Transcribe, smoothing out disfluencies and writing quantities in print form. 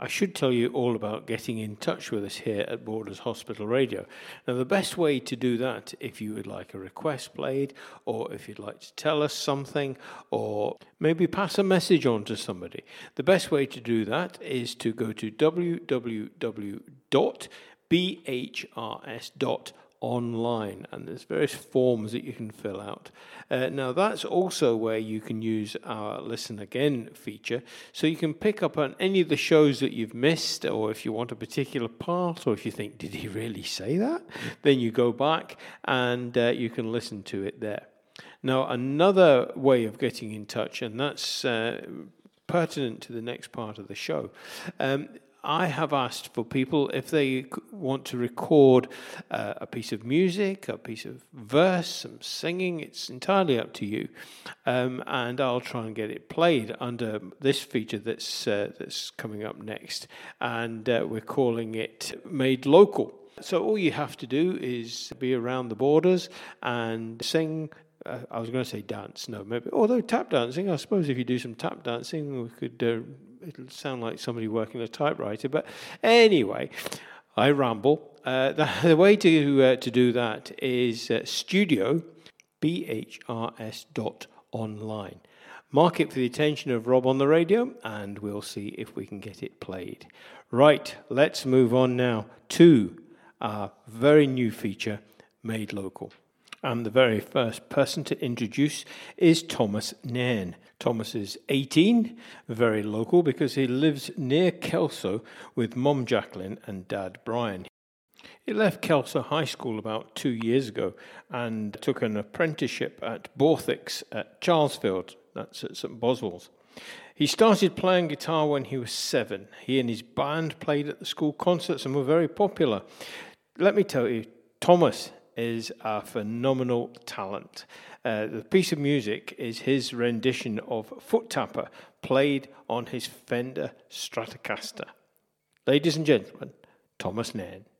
I should tell you all about getting in touch with us here at Borders Hospital Radio. Now, the best way to do that, if you would like a request played, or if you'd like to tell us something, or maybe pass a message on to somebody, the best way to do that is to go to www.bhrs.online, and there's various forms that you can fill out. Now, that's also where you can use our Listen Again feature, so you can pick up on any of the shows that you've missed, or if you want a particular part, or if you think, did he really say that? Then you go back and you can listen to it there. Now, another way of getting in touch, and that's pertinent to the next part of the show, I have asked for people if they want to record a piece of music, a piece of verse, some singing. It's entirely up to you, and I'll try and get it played under this feature that's coming up next, and we're calling it Made Local. So all you have to do is be around the borders and sing. I was going to say dance, no, maybe. Although tap dancing, I suppose if you do some tap dancing, we could. It'll sound like somebody working a typewriter, but anyway, I ramble. The way to do that is studio, bhrs.online. Mark it for the attention of Rob on the radio, and we'll see if we can get it played. Right, let's move on now to our very new feature, Made Local. And the very first person to introduce is Thomas Nairn. Thomas is 18, very local because he lives near Kelso with Mum Jacqueline and Dad Brian. He left Kelso High School about 2 years ago and took an apprenticeship at Borthwick's at Charlesfield, that's at St Boswell's. He started playing guitar when he was 7. He and his band played at the school concerts and were very popular. Let me tell you, Thomas is a phenomenal talent. The piece of music is his rendition of Foot Tapper, played on his Fender Stratocaster. Ladies and gentlemen, Thomas Nairn.